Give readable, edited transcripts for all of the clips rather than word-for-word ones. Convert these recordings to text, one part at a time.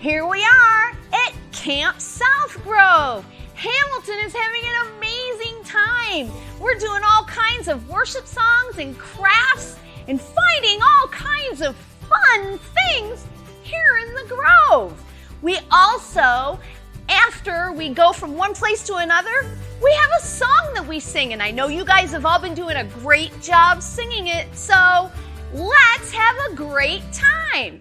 Here we are at Camp South Grove. Hamilton is having an amazing time. We're doing all kinds of worship songs and crafts and finding all kinds of fun things here in the Grove. We also, after we go from one place to another, we have a song that we sing, and I know you guys have all been doing a great job singing it, so let's have a great time.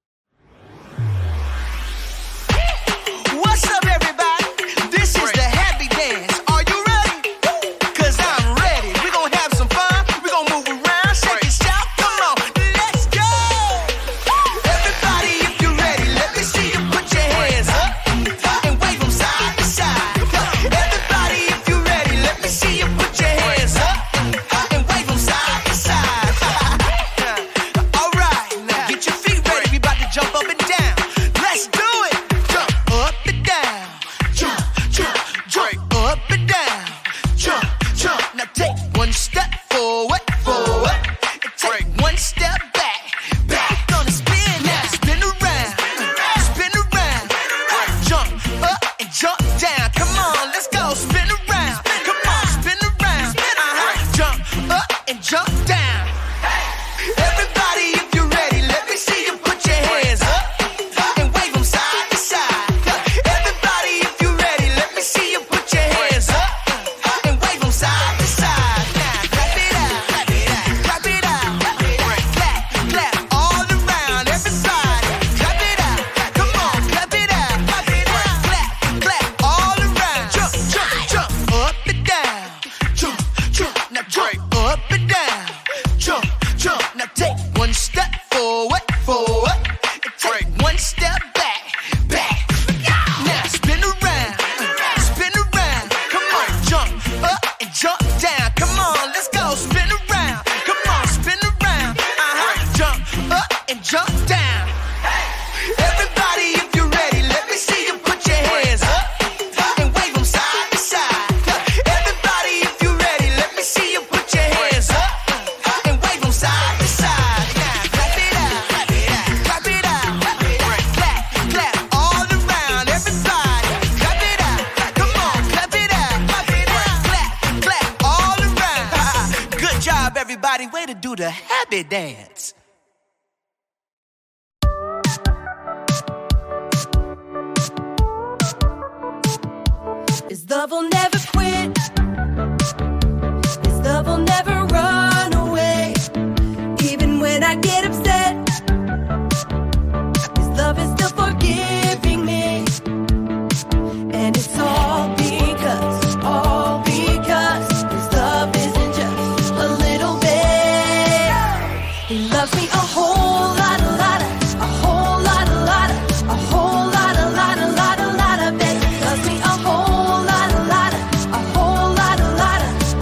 What's up, everybody? This is the Happy Dance. Are you ready? 'Cause I'm ready. We're gonna have some fun. We're gonna move around, shake and shout. Come on, let's go. Everybody, if you're ready, let me see you put your hands up and wave them side to side. Everybody, if you're ready, let me see you put your hands up and wave them side to side. All right, now get your feet ready. We about to jump up and down. Let's do it. Up and down, jump, jump, jump, up and down, jump, jump. Now take one step forward, forward, and take one step back, back. Gonna spin now, spin around, jump up and jump down. Come on, let's go, spin around. Come on, spin around, jump up and jump down. Everybody, if you're ready, let me see you put your hands up and wave them side to side. Everybody, if you're ready, let me see you put your hands up and wave them side to side. Now, clap it out, clap it out, clap it out, clap, clap all around. Everybody, clap it out. Come on, clap it out, clap it out, clap, clap all around. Jump, jump, jump, up and down. Jump, jump, now jump up and down. Jump, jump, now take one step forward, forward, and take one step back, back. Now spin around, spin around. Come on, jump up and jump down. Come on, let's go, spin around. Come on, spin around. Jump up and jump down. Everybody, if you're ready, let me see you put your hands up and wave them side to side. Everybody, if you're ready, let me see you put your hands up and wave them side to side. Now clap it out, clap it out, clap it out, clap, clap all around. Everybody, clap it out. Come on, clap it out, clap it out, clap, clap all around. Good job, everybody. Way to do the Happy Dance. His love will never quit. His love will never run away. Even when I get upset, His love is still forgiving me. And it's all because His love isn't just a little bit. He loves me a whole lot, a whole lot, a whole lot, a lot of it. He loves me a whole lot, a whole lot,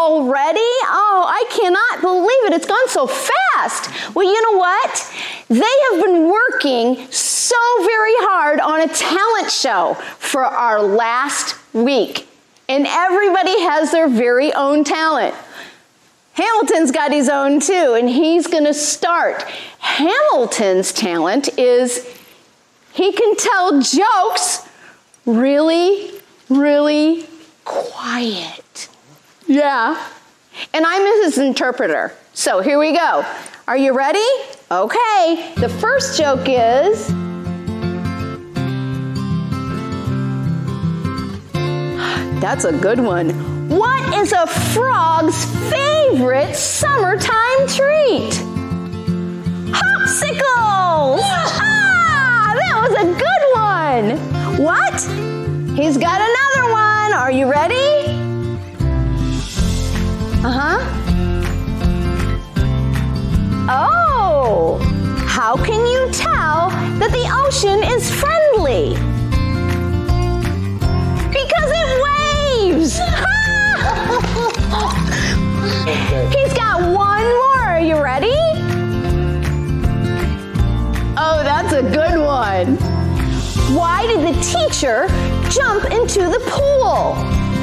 already? Oh, I cannot believe it. It's gone so fast. Well, you know what? They have been working so very hard on a talent show for our last week. And everybody has their very own talent. Hamilton's got his own too, and he's going to start. Hamilton's talent is he can tell jokes really, really quiet. Yeah. And I'm his interpreter. So here we go. Are you ready? Okay. The first joke is, that's a good one. What is a frog's favorite summertime treat? Popsicles! Ah, that was a good one. What? He's got another one. Are you ready? Oh, how can you tell that the ocean is friendly? Because it waves. He's got one more. Are you ready? Oh, that's a good one. Why did the teacher jump into the pool?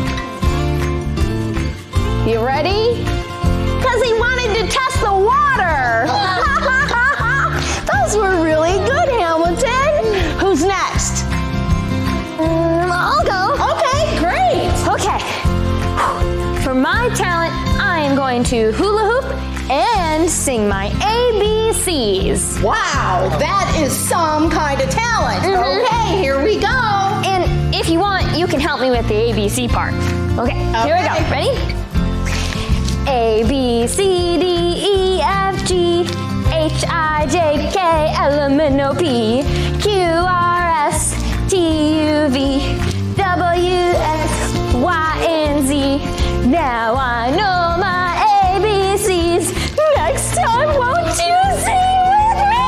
You ready? Because he wanted to test the water. Those were really good, Hamilton. Who's next? I'll go. Okay, great. Okay. For my talent, I am going to hula hoop and sing my ABCs. Wow, that is some kind of talent. Mhm. Okay, here we go. And if you want, you can help me with the ABC part. Okay, here we go. Ready? A, B, C, D, E, F, G, H, I, J, K, L, M, N, O, P, Q, R, S, T, U, V, W, X, Y, and Z. Now I know my ABCs. Next time, won't you sing with me?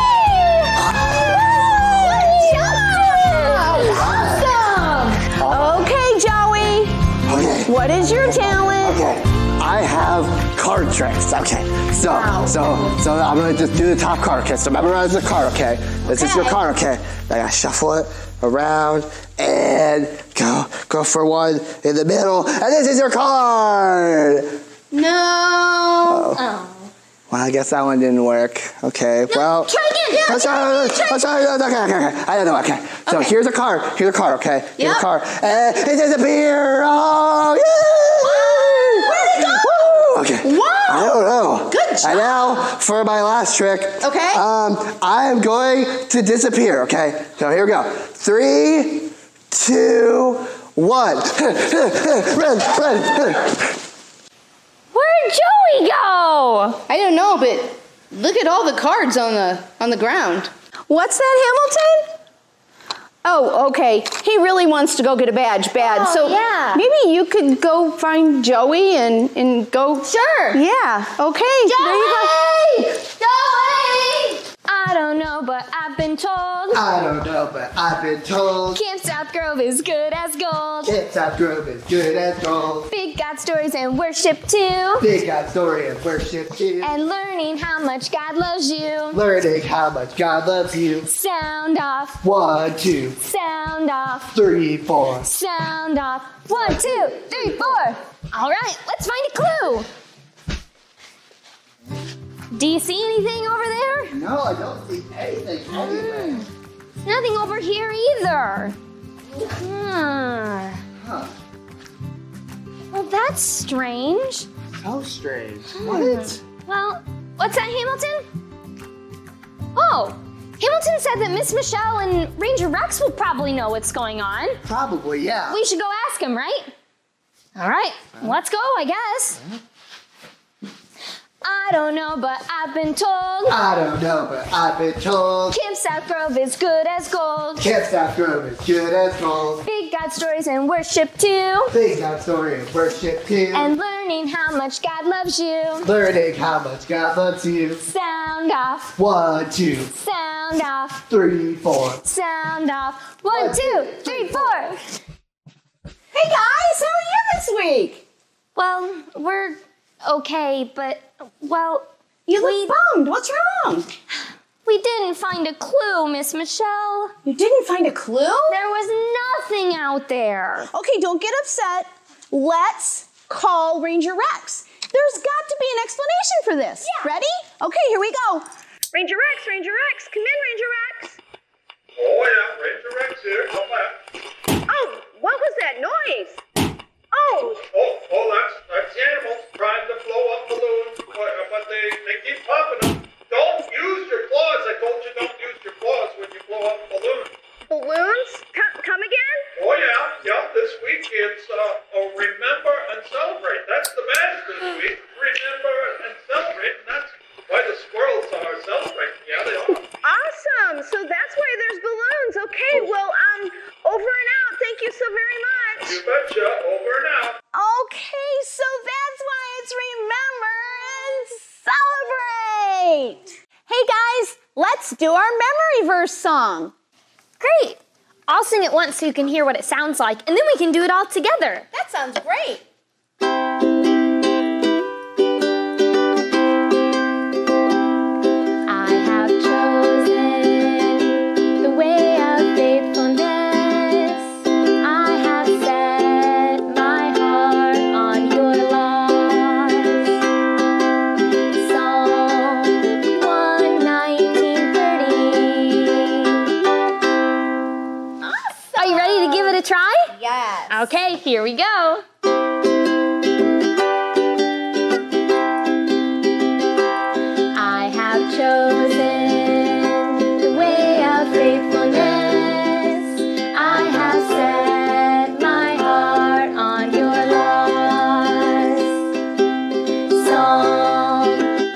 Awesome. Okay, Joey. Okay. What is your talent? Okay. I have card tricks. Okay. So I'm gonna just do the top card. Okay. So memorize the card. Okay. This is your card. Okay. I gotta shuffle it around and go for one in the middle. And this is your card. No. Oh. Well, I guess that one didn't work. Okay. Well. Try again. Let's try. Okay. I don't know. Okay. So here's a card. Here's a card. Okay. Here's a card. And it disappeared. Oh yeah. Where'd it go? Okay. Wow. I don't know. Good job. And now for my last trick. Okay. I am going to disappear. Okay. So here we go. 3, 2, 1. Run. Where'd Joey go? I don't know, but look at all the cards on the ground. What's that, Hamilton? Oh, okay. He really wants to go get a badge. Bad. Oh, so yeah. maybe you could go find Joey and go. Sure. Yeah. Okay. There you go. Joey! I don't know, but I've been told I don't know, but I've been told Camp South Grove is good as gold. Camp South Grove is good as gold. Big God stories and worship too. Big God story and worship too. And learning how much God loves you. Learning how much God loves you. Sound off. 1, 2, Sound off. 3, 4. Sound off. 1, 2, 3, 4. All right, let's find a clue. Do you see anything over there? No, I don't see anything anywhere. Nothing over here either. Well, that's strange. So strange. What? Well, what's that, Hamilton? Oh, Hamilton said that Miss Michelle and Ranger Rex will probably know what's going on. Probably, yeah. We should go ask him, right? All right, let's go, I guess. I don't know, but I've been told I don't know, but I've been told Camp South Grove is good as gold. Camp South Grove is good as gold. Big God stories and worship too. Big God story and worship too. And learning how much God loves you. Learning how much God loves you. Sound off. 1, 2, Sound off. 3, 4. Sound off. 1, 2, 3, 4. Hey guys, how are you this week? Well, we're Okay, but, well... You look bummed. What's wrong? We didn't find a clue, Miss Michelle. You didn't find a clue? There was nothing out there. Okay, don't get upset. Let's call Ranger Rex. There's got to be an explanation for this. Yeah. Ready? Okay, here we go. Ranger Rex, come in, Ranger Rex. Oh yeah, Ranger Rex here. Come back. Oh, what was that noise? Oh, that's the animals trying to blow up balloons, but they keep popping them. Don't use your claws. I told you don't use your claws when you blow up balloons. Balloons? Come again? Oh yeah. This week it's remember and celebrate. That's the badge this week. Remember and celebrate, and that's why the squirrels are celebrating. Yeah, they are. Awesome. So that's why there's balloons. Okay, well, over and out. Thank you so very much. You betcha. Over and out. Okay, so that's why it's remember and celebrate. Hey guys, let's do our memory verse song. Great. I'll sing it once so you can hear what it sounds like, and then we can do it all together. That sounds great. I have chosen the way of faithfulness. I have set my heart on your laws. Psalm 119:30. Awesome. Are you ready to give it a try? Yes. Okay, here we go. I have chosen the way of faithfulness. I have set my heart on your laws. Psalm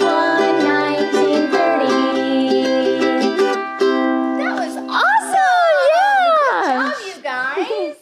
119:30. That was Awesome! Good job, you guys.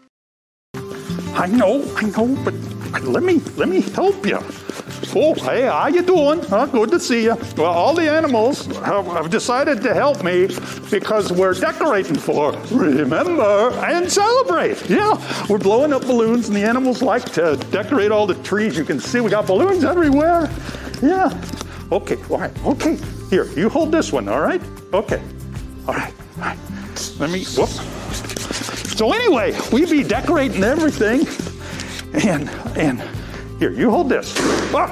I know, but let me help you. Oh, hey, how you doing? Good to see you. Well, all the animals have decided to help me because we're decorating for Remember and Celebrate. Yeah, we're blowing up balloons, and the animals like to decorate all the trees. You can see we got balloons everywhere. Yeah. Okay, all right. Okay, here, you hold this one, all right? Okay. All right. Let me, whoop. So anyway, we be decorating everything, and here, you hold this. Ah.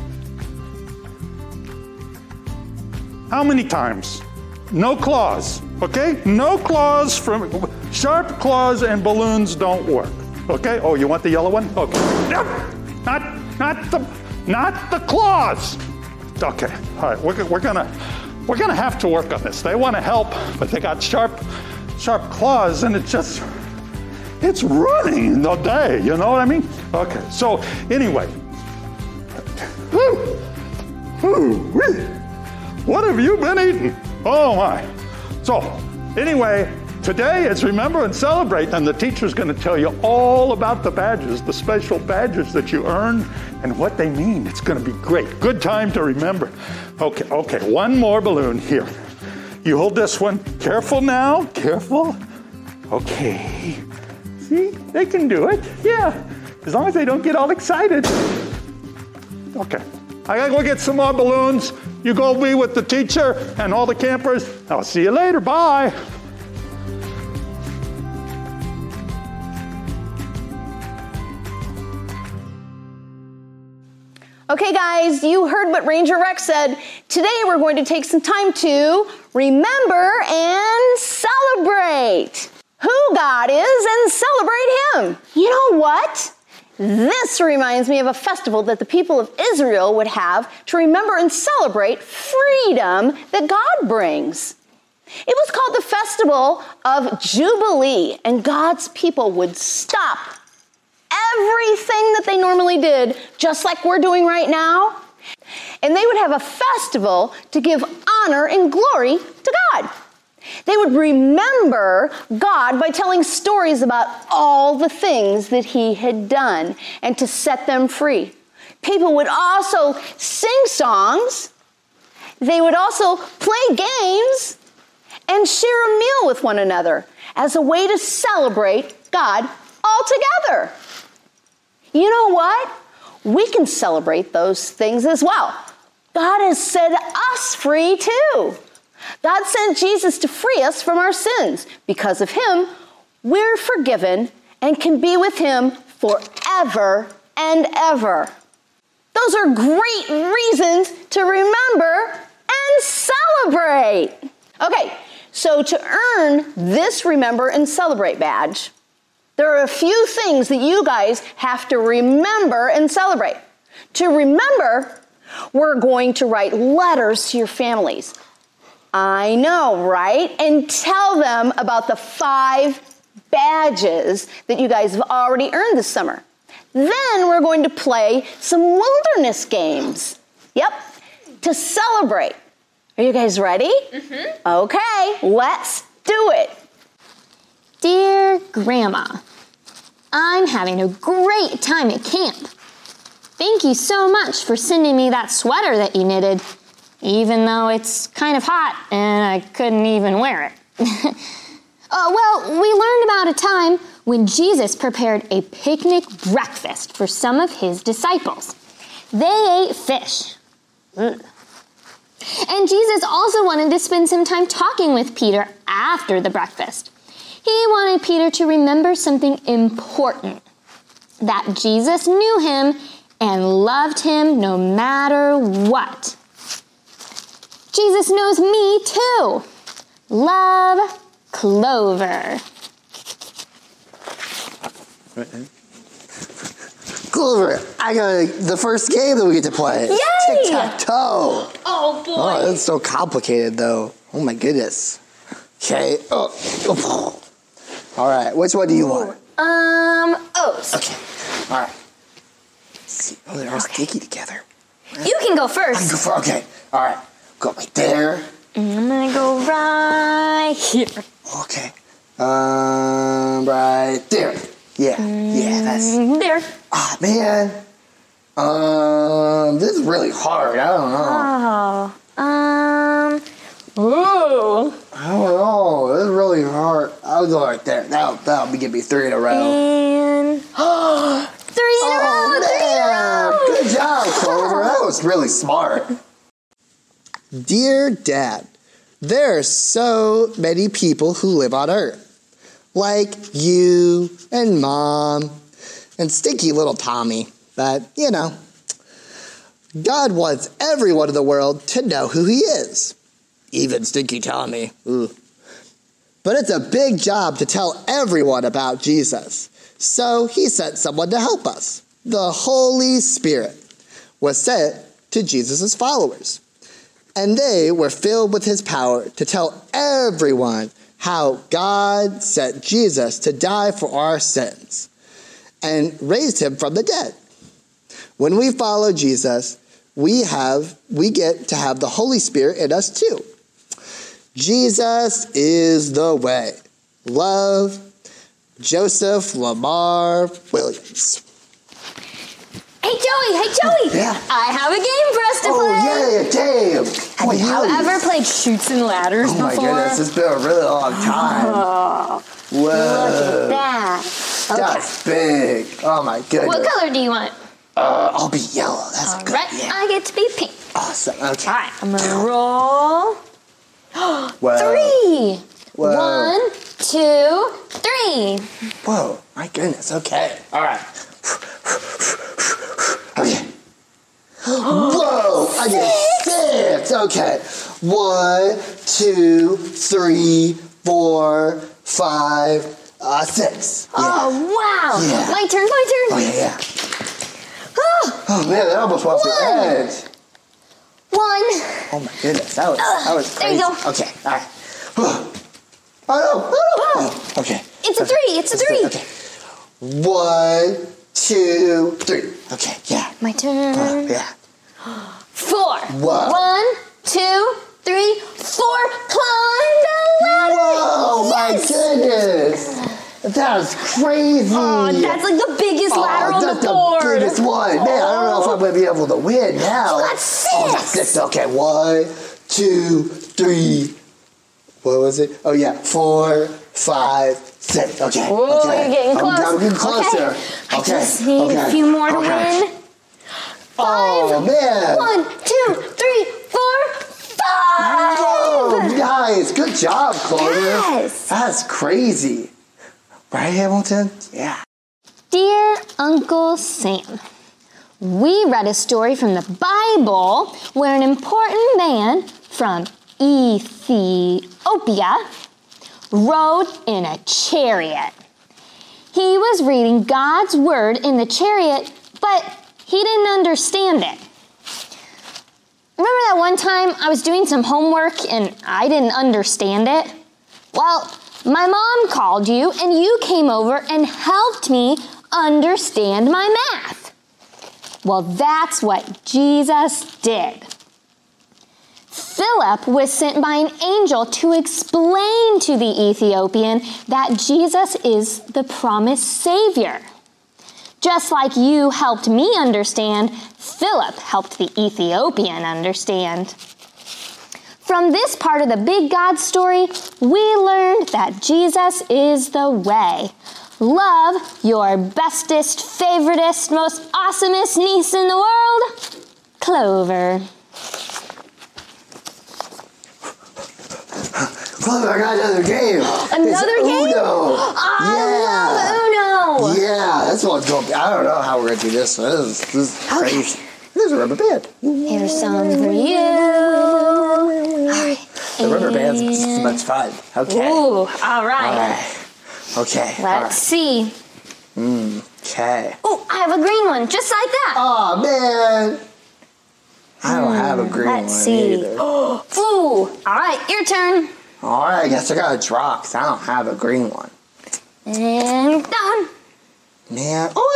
How many times? No claws, okay? No claws from, sharp claws and balloons don't work, okay? Oh, you want the yellow one? Okay. Nope. Not the claws. Okay, all right, we're gonna have to work on this. They want to help, but they got sharp claws, and it's running the day, you know what I mean? Okay, so anyway, what have you been eating? Oh my. So anyway, today is Remember and Celebrate, and the teacher's going to tell you all about the badges, the special badges that you earn and what they mean. It's going to be great. Good time to remember. Okay, one more balloon here. You hold this one. Careful now, careful. Okay. See, they can do it. Yeah, as long as they don't get all excited. Okay, I gotta go get some more balloons. You go be with the teacher and all the campers. I'll see you later, bye. Okay, guys, you heard what Ranger Rex said. Today we're going to take some time to remember and celebrate who God is and celebrate Him. You know what? This reminds me of a festival that the people of Israel would have to remember and celebrate freedom that God brings. It was called the Festival of Jubilee, and God's people would stop everything that they normally did, just like we're doing right now, and they would have a festival to give honor and glory to God. They would remember God by telling stories about all the things that He had done and to set them free. People would also sing songs. They would also play games and share a meal with one another as a way to celebrate God all together. You know what? we can celebrate those things as well. God has set us free too. God sent Jesus to free us from our sins. Because of him, we're forgiven and can be with him forever and ever. Those are great reasons to remember and celebrate. Okay, so to earn this Remember and Celebrate badge, there are a few things that you guys have to remember and celebrate. To remember, we're going to write letters to your families. I know, right? And tell them about the 5 badges that you guys have already earned this summer. Then we're going to play some wilderness games. Yep, to celebrate. Are you guys ready? Mm-hmm. Okay, let's do it. Dear Grandma, I'm having a great time at camp. Thank you so much for sending me that sweater that you knitted, even though it's kind of hot and I couldn't even wear it. Well, we learned about a time when Jesus prepared a picnic breakfast for some of his disciples. They ate fish. Ugh. And Jesus also wanted to spend some time talking with Peter after the breakfast. He wanted Peter to remember something important, that Jesus knew him and loved him no matter what. Jesus knows me too. Love, Clover. Clover, I got the first game that we get to play. Yay! Tic-tac-toe. Oh, boy. Oh, that's so complicated, though. Oh, my goodness. Okay. Oh. All right. Which one do you want? O's. Okay. All right. Let's see. Oh, they're all sticky together. You can go I first. can go for. Okay. All right. Go right there. And I'm gonna go right here. Okay. Right there. Yeah. Yeah. That's. There. Ah, man. This is really hard. I don't know. Ooh. I don't know. This is really hard. I'll go right there. That'll give me 3 in a row. And 3 in a row. 3 in a row. Good job, Clover. That was really smart. Dear Dad, there are so many people who live on Earth. Like you and Mom and stinky little Tommy. But, you know, God wants everyone in the world to know who he is. Even Stinky Tommy. Ooh. But it's a big job to tell everyone about Jesus. So he sent someone to help us. The Holy Spirit was sent to Jesus' followers. And they were filled with his power to tell everyone how God sent Jesus to die for our sins and raised him from the dead. When we follow Jesus, we get to have the Holy Spirit in us too. Jesus is the way. Love, Joseph Lamar Williams. Hey, Joey. Yeah. I have a game for us to play. Oh, yeah, damn. Have you ever played Chutes and Ladders before? Oh, my goodness. It's been a really long time. Oh, Whoa. look at that. Okay. That's big. Oh, my goodness. What color do you want? I'll be yellow. That's All a good right, yeah. I get to be pink. Awesome. Okay. All right, I'm gonna roll. Whoa. 3. Whoa. 1, 2, 3. Whoa. My goodness. Okay. All right. Okay. Whoa. I get 6. Okay. 1, 2, 3, 4, 5, 6. Yeah. Oh, wow. Yeah. My turn. Oh, yeah. Oh, man, that almost went off the edge. 1. Oh, my goodness. That was There crazy. you go. Okay. All right. Oh, okay. It's a 3. It's a 3. Okay. 1, 2, 3. Okay, yeah. My turn. Yeah. 4. Wow. 1, 2, 3, 4. Climb the ladder. Whoa, my Yes. goodness. That was crazy. Oh, that's like the biggest ladder on that's the board. the biggest one. Man, I don't know if I'm going to be able to win now. You got 6. Oh, that's 6. Okay, 1, 2, 3. What was it? Oh, yeah. 4, 5, 6. Okay. Whoa, okay. you're getting close. I'm getting closer. Okay. I just need a few more to win. Oh, man. 1, 2, 3, 4, 5. Oh, nice. Good job, Clover. Yes. That's crazy. Right, Hamilton? Yeah. Dear Uncle Sam, we read a story from the Bible where an important man from Ethiopia rode in a chariot. He was reading God's word in the chariot, but he didn't understand it. Remember that one time I was doing some homework and I didn't understand it? Well, my mom called you and you came over and helped me understand my math. Well, that's what Jesus did. Philip was sent by an angel to explain to the Ethiopian that Jesus is the promised Savior. Just like you helped me understand, Philip helped the Ethiopian understand. From this part of the big God story, we learned that Jesus is the way. Love your bestest, favoritist, most awesomest niece in the world, Clover. Clover, I got another game. Another game? Uno. I love Uno. Yeah, that's what's going. I don't know how we're gonna do this. This is crazy. There's a rubber band. Here's some for you. The rubber band's so much fun. Okay. Ooh, all right. Okay. Let's see. Okay. Oh, I have a green one, just like that. Oh man. I don't have a green Let's one see. either. Ooh, all right, your turn. All right, I guess I gotta draw because I don't have a green one. And done. Man. Oh,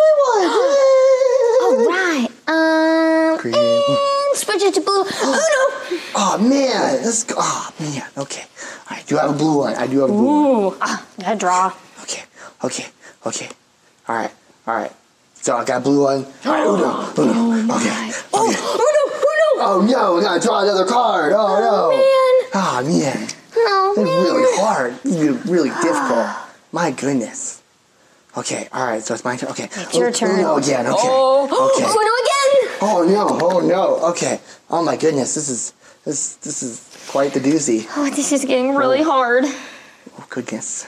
I have a green one. All right. Green. And switch it to blue. Uno. Oh man, let's go. Oh man. Okay. I do have a blue one. I do have a blue one. Ooh, gotta draw. Okay. All right. So I got a blue one. All right, Uno. Okay. Oh, Uno. Oh no, we gotta draw another card. Oh no. Oh man. No, They're man. really hard. These are really difficult. My goodness. Okay, all right, so it's my turn. Okay. It's your turn. Uno again. Okay. Oh, Okay. Uno again. Oh no. Okay. Oh my goodness. This is quite the doozy. Oh, this is getting really hard. Oh goodness.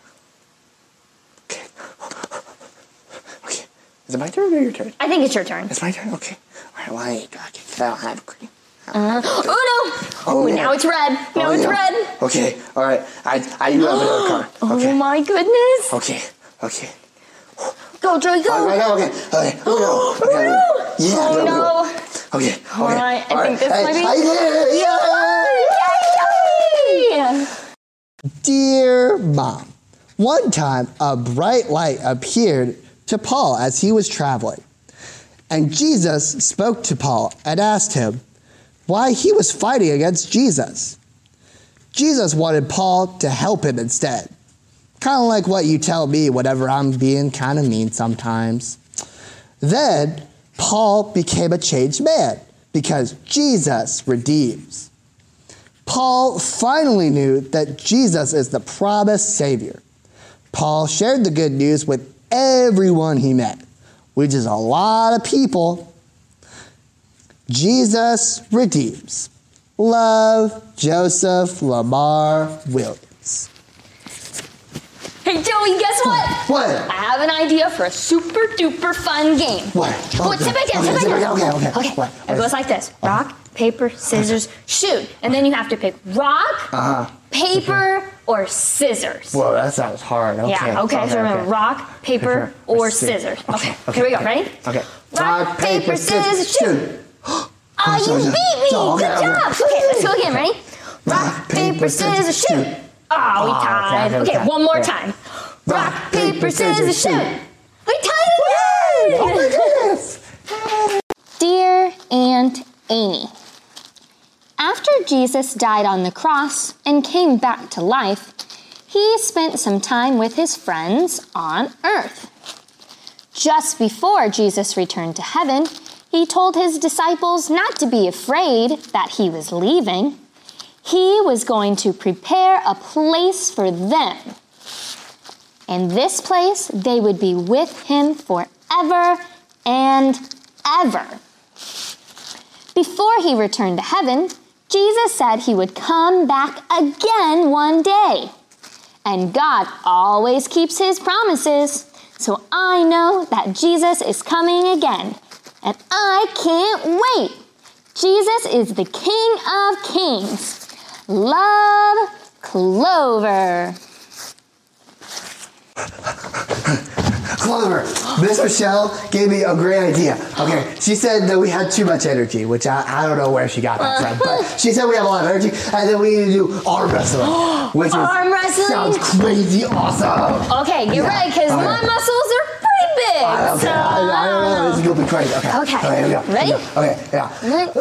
Okay. Okay. Is it my turn or your turn? I think it's your turn. It's my turn? Okay. All right, well, I ain't got it. I don't have a green. Uno. Oh, yeah. now it's red. Now it's yeah. red. Okay, all right. I do have another card. Okay. Oh my goodness. Okay. Go, Joey, go. Okay. Uno. Uno. Yeah. Oh, no. Okay. All right, I think this might be... I did it! Yay! Dear Mom, one time a bright light appeared to Paul as he was traveling. And Jesus spoke to Paul and asked him why he was fighting against Jesus. Jesus wanted Paul to help him instead. Kind of like what you tell me whenever I'm being kind of mean sometimes. Then Paul became a changed man because Jesus redeems. Paul finally knew that Jesus is the promised Savior. Paul shared the good news with everyone he met, which is a lot of people. Jesus redeems. Love, Joseph Lamar Williams. Hey, Joey, guess what? What? I have an idea for a super duper fun game. What? Sit back down. Okay. What? It goes like this. Rock, paper, scissors, shoot. And then you have to pick rock, paper, or scissors. Whoa, that sounds hard. Okay. Yeah, okay. So remember, rock, paper, or scissors. Okay, here we go. Ready? Okay. Rock, paper, scissors, shoot. Oh, you beat me. Good job. Okay, let's go again. Ready? Rock, paper, scissors, shoot. Oh, we tied. Okay, one more time. Rock, paper, scissors, shoot. We tied again. Oh my goodness. Dear Aunt Amy, after Jesus died on the cross and came back to life, he spent some time with his friends on earth. Just before Jesus returned to heaven, he told his disciples not to be afraid that he was leaving. He was going to prepare a place for them. In this place, they would be with him forever and forever. Before he returned to heaven, Jesus said he would come back again one day. And God always keeps his promises. So I know that Jesus is coming again. And I can't wait. Jesus is the King of Kings. Love, Clover. Clover, Miss Michelle gave me a great idea. Okay, she said that we had too much energy, which I don't know where she got that from, but she said we have a lot of energy, and then we need to do arm wrestling, which Arm wrestling? sounds crazy awesome. Okay, get ready, because Okay. my muscles are pretty big. I don't know. This is gonna be crazy. Okay. Okay. Here we go. Ready? Okay. Yeah.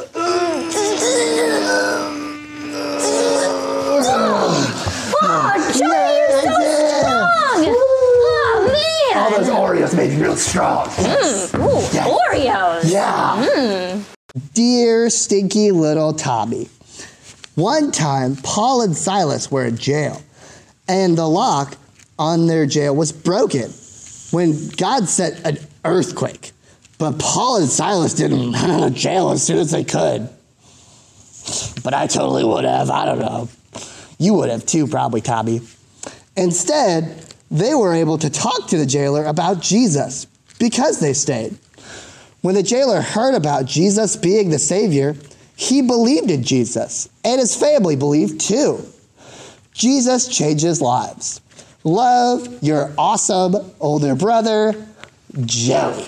Oh, Joey, you're so strong! Oh, man! All those Oreos made me real strong. Ooh, Yeah. Oreos. Yeah. Dear stinky little Tommy. One time, Paul and Silas were in jail, and the lock on their jail was broken when God sent an earthquake. But Paul and Silas didn't run out of jail as soon as they could. But I totally would have. I don't know. You would have too, probably, Tommy. Instead, they were able to talk to the jailer about Jesus because they stayed. When the jailer heard about Jesus being the Savior, he believed in Jesus, and his family believed too. Jesus changes lives. Love, your awesome older brother, Joey.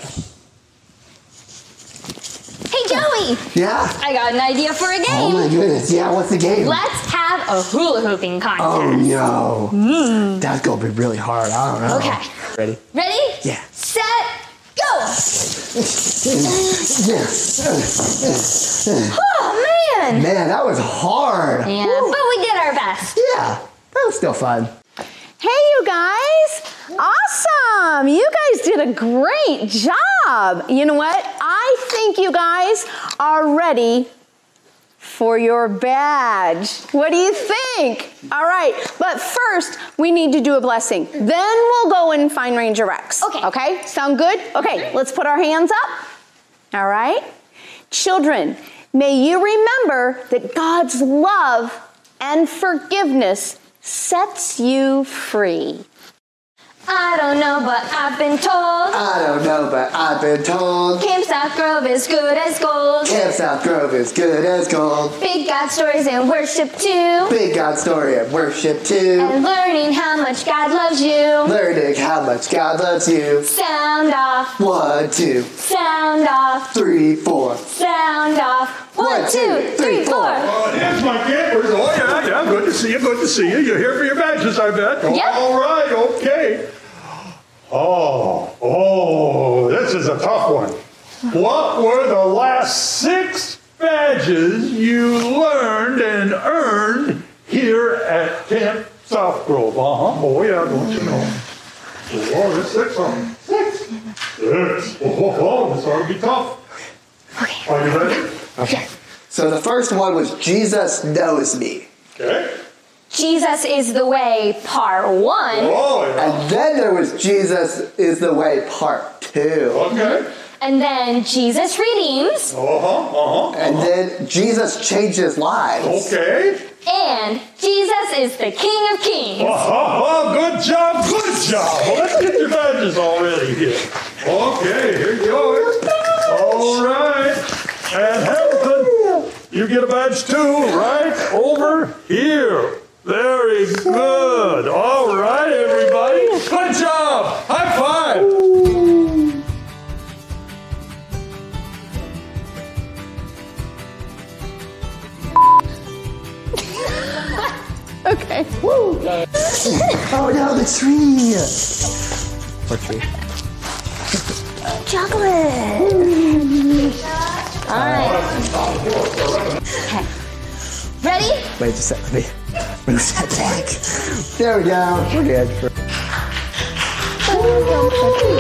Hey, Joey! Yeah? I got an idea for a game. Oh my goodness, yeah, what's the game? Let's have a hula hooping contest. Oh no. That's gonna be really hard, I don't know. Okay. Ready? Ready? Yeah. Set, go! Oh, man! Man, that was hard. Yeah, Woo. but we did our best. Yeah, that was still fun. Hey, you guys! Awesome! You guys did a great job. You know what? I think you guys are ready for your badge. What do you think? All right, but first we need to do a blessing. Then we'll go and find Ranger Rex. Okay. Okay, sound good? Okay, let's put our hands up. All right. Children, may you remember that God's love and forgiveness sets you free. I don't know, but I've been told I don't know, but I've been told Camp South Grove is good as gold. Camp South Grove is good as gold. Big God stories and worship too. Big God story and worship too. And learning how much God loves you. Learning how much God loves you. Sound off, 1, 2, sound off, 3, 4. sound off. 1, 2, 3, 4. Oh, here's my campers. Oh, yeah, good to see you, good to see you. You're here for your badges, I bet. Yep. All right, okay. Oh, this is a tough one. What were the last 6 badges you learned and earned here at Camp South Grove? Oh, yeah, don't you know? Oh, there's 6 of them. 6. Oh, this ought to be tough. Okay. Are you ready? Okay. So the first one was Jesus knows me. Okay. Jesus is the way, part 1. Oh, yeah. And then there was Jesus is the way, part 2. Okay. And then Jesus redeems. And then Jesus changes lives. Okay. And Jesus is the King of Kings. Oh, good job, good job. Well, let's get your badges already here. Okay, here you go. All right. And Hamilton, you get a badge too, right over here. Very good. All right, everybody. Good job. High five. Okay. Oh no, the tree. What tree? Chocolate. All right. Okay. Ready? Wait just a sec. Let me move that back. There we go. We're good.